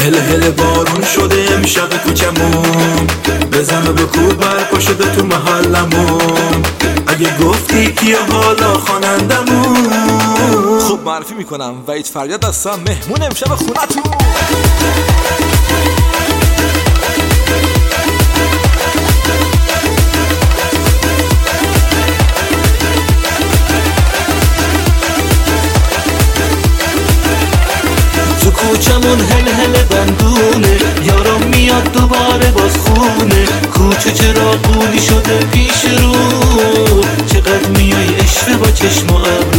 هل هل بارون شده امشب کوچمون، بزن و بکوب برپا شده تو محلمون. اگه گفتی کیه حالا خوانندمون؟ خب معرفی میکنم وحید فریاد هستم، مهمون امشب خونتون. تو کوچمون هل هل بندونه، یارم میاد دوباره باز خونه. کوچه چراغونی شده پیش رو، چقدر میای اشوه با چشم و ابرو.